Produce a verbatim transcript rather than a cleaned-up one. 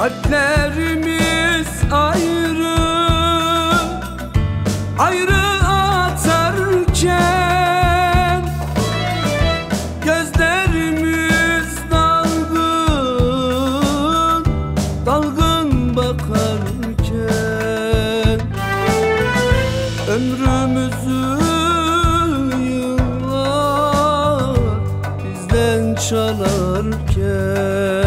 Kalplerimiz ayrı, ayrı atarken, gözlerimiz dalgın, dalgın bakarken, ömrümüzü yıllar bizden çalarken,